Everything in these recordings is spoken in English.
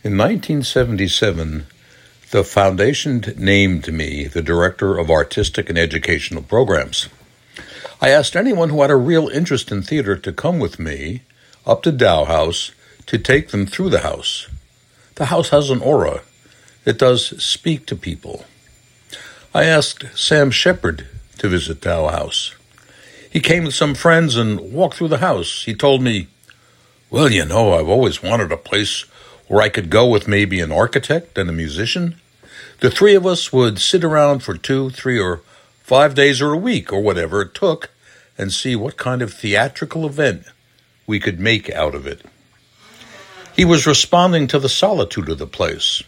In 1977, the foundation named me the Director of Artistic and Educational Programs. I asked anyone who had a real interest in theater to come with me up to Dow House to take them through the house. The house has an aura. It does speak to people. I asked Sam Shepard to visit Dow House. He came with some friends and walked through the house. He told me, "Well, I've always wanted a place where I could go with maybe an architect and a musician. The three of us would sit around for 2, 3, or 5 days or a week or whatever it took and see what kind of theatrical event we could make out of it." He was responding to the solitude of the place.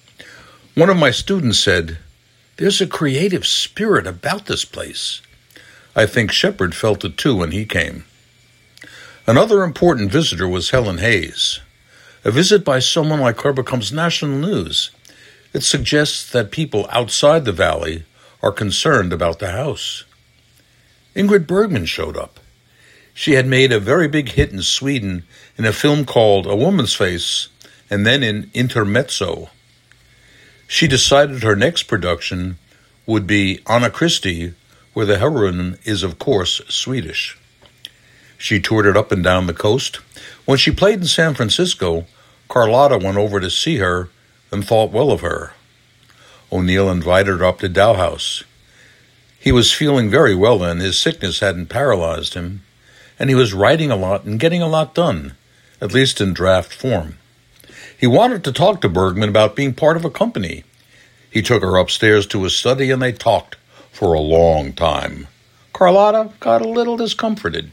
One of my students said, "There's a creative spirit about this place." I think Shepard felt it too when he came. Another important visitor was Helen Hayes. A visit by someone like her becomes national news. It suggests that people outside the valley are concerned about the house. Ingrid Bergman showed up. She had made a very big hit in Sweden in a film called A Woman's Face and then in Intermezzo. She decided her next production would be Anna Christie, where the heroine is, of course, Swedish. She toured it up and down the coast. When she played in San Francisco, Carlotta went over to see her and thought well of her. O'Neill invited her up to Dow House. He was feeling very well then. His sickness hadn't paralyzed him, and he was writing a lot and getting a lot done, at least in draft form. He wanted to talk to Bergman about being part of a company. He took her upstairs to his study, and they talked for a long time. Carlotta got a little discomforted.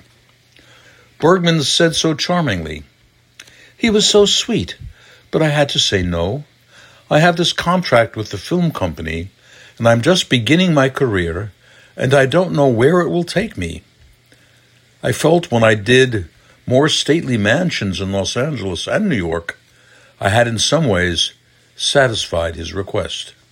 Bergman said so charmingly, "He was so sweet, but I had to say no. I have this contract with the film company, and I'm just beginning my career, and I don't know where it will take me." I felt when I did more stately mansions in Los Angeles and New York, I had in some ways satisfied his request.